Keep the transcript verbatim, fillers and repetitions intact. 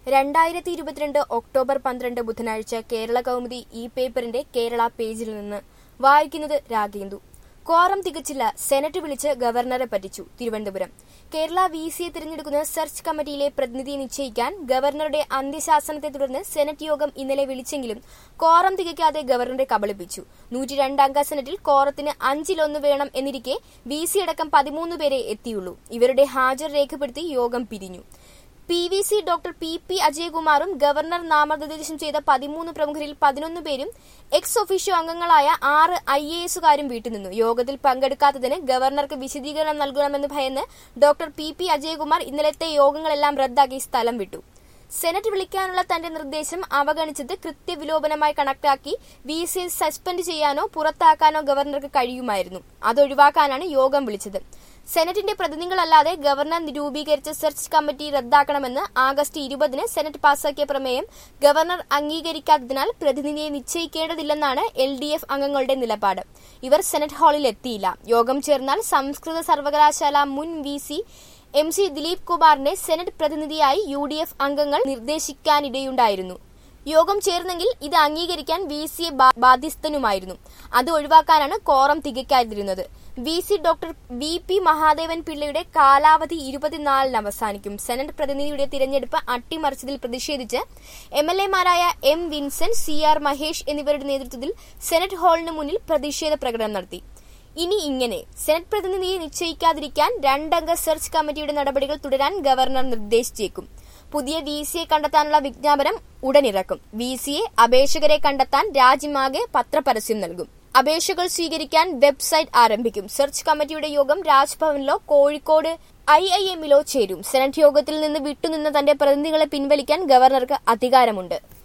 രണ്ടായിരത്തി ഇരുപത്തിരണ്ട് ഒക്ടോബർ പന്ത്രണ്ട് ബുധനാഴ്ച കേരള കൗമുദി ഈ പേപ്പറിന്റെ കേരള പേജിൽ നിന്ന് വായിക്കുന്നത് രാഗേന്ദു. ക്വാറം തികച്ചില്ല, സെനറ്റ് വിളിച്ച് ഗവർണറെ പറ്റിച്ചു. തിരുവനന്തപുരം. കേരള വി സിയെ തിരഞ്ഞെടുക്കുന്ന സെർച്ച് കമ്മിറ്റിയിലെ പ്രതിനിധിയെ നിശ്ചയിക്കാൻ ഗവർണറുടെ അന്ത്യശാസനത്തെ തുടർന്ന് സെനറ്റ് യോഗം ഇന്നലെ വിളിച്ചെങ്കിലും ക്വാറം തികയ്ക്കാതെ ഗവർണറെ കബളിപ്പിച്ചു. നൂറ്റി രണ്ട് അംഗ സെനറ്റിൽ ക്വാറത്തിന് അഞ്ചിലൊന്ന് വേണം എന്നിരിക്കെ വി സി അടക്കം പതിമൂന്ന് പേരെ എത്തിയുള്ളൂ. ഇവരുടെ ഹാജർ രേഖപ്പെടുത്തി യോഗം പിരിഞ്ഞു. P V C doctor P P അജയകുമാറും ഗവർണർ നാമനിർദ്ദേശം ചെയ്ത പതിമൂന്ന് പ്രമുഖരിൽ പതിനൊന്ന് പേരും എക്സ് ഒഫീഷ്യോ അംഗങ്ങളായ ആറ് ഐ എ എസുകാരും വിട്ടുനിന്നു. യോഗത്തിൽ പങ്കെടുക്കാത്തതിന് ഗവർണർക്ക് വിശദീകരണം നൽകണമെന്ന് ഭയന്ന് ഡോക്ടർ പി പി അജയകുമാർ ഇന്നലത്തെ യോഗങ്ങളെല്ലാം റദ്ദാക്കി സ്ഥലം വിട്ടു. സെനറ്റ് വിളിക്കാനുള്ള തന്റെ നിർദ്ദേശം അവഗണിച്ചത് കൃത്യവിലോപനമായി കണക്കാക്കി വി സിയെ സസ്പെൻഡ് ചെയ്യാനോ പുറത്താക്കാനോ ഗവർണർക്ക് കഴിയുമായിരുന്നു. അതൊഴിവാക്കാനാണ് യോഗം വിളിച്ചത്. സെനറ്റിന്റെ പ്രതിനിധികളല്ലാതെ ഗവർണർ രൂപീകരിച്ച സെർച്ച് കമ്മിറ്റി റദ്ദാക്കണമെന്ന് ആഗസ്റ്റ് ഇരുപതിന് സെനറ്റ് പാസാക്കിയ പ്രമേയം ഗവർണർ അംഗീകരിക്കാത്തതിനാൽ പ്രതിനിധിയെ നിശ്ചയിക്കേണ്ടതില്ലെന്നാണ് എൽ ഡി എഫ് അംഗങ്ങളുടെ നിലപാട്. ഇവർ സെനറ്റ് ഹാളിൽ എത്തിയില്ല. യോഗം ചേർന്നാൽ സംസ്കൃത സർവകലാശാല മുൻ V C M C Dileep കുമാറിനെ സെനറ്റ് പ്രതിനിധിയായി യു ഡി എഫ് അംഗങ്ങൾ നിർദ്ദേശിക്കാനിടയുണ്ടായിരുന്നു. യോഗം ചേർന്നെങ്കിൽ ഇത് അംഗീകരിക്കാൻ വി സിയെ ബാധ്യസ്ഥനുമായിരുന്നു. അത് ഒഴിവാക്കാനാണ് കോറം തികയ്ക്കാതിരുന്നത്. V C doctor V P Mahadevan പിള്ളയുടെ കാലാവധി ഇരുപത്തിനാലിന് അവസാനിക്കും. സെനറ്റ് പ്രതിനിധിയുടെ തിരഞ്ഞെടുപ്പ് അട്ടിമറിച്ചതിൽ പ്രതിഷേധിച്ച് എം എൽ എമാരായ M Vincent, C R Mahesh എന്നിവരുടെ നേതൃത്വത്തിൽ സെനറ്റ് ഹാളിന് മുന്നിൽ പ്രതിഷേധ പ്രകടനം നടത്തി. ഇനി ഇങ്ങനെ സെനറ്റ് പ്രതിനിധിയെ നിശ്ചയിക്കാതിരിക്കാൻ രണ്ടംഗ സെർച്ച് കമ്മിറ്റിയുടെ നടപടികൾ തുടരാൻ ഗവർണർ നിർദ്ദേശിച്ചേക്കും. പുതിയ വി സിയെ കണ്ടെത്താനുള്ള വിജ്ഞാപനം ഉടനിറക്കും. വി സിയെ അപേക്ഷകരെ കണ്ടെത്താൻ രാജ്യമാകെ പത്രപരസ്യം നൽകും. അപേക്ഷകൾ സ്വീകരിക്കാൻ വെബ്സൈറ്റ് ആരംഭിക്കും. സെർച്ച് കമ്മിറ്റിയുടെ യോഗം രാജ്ഭവനിലോ കോഴിക്കോട് ഐ ഐ എമ്മിലോ ചേരും. സെനറ്റ് യോഗത്തിൽ നിന്ന് വിട്ടുനിന്ന തന്റെ പ്രതിനിധികളെ പിൻവലിക്കാൻ ഗവർണർക്ക് അധികാരമുണ്ട്.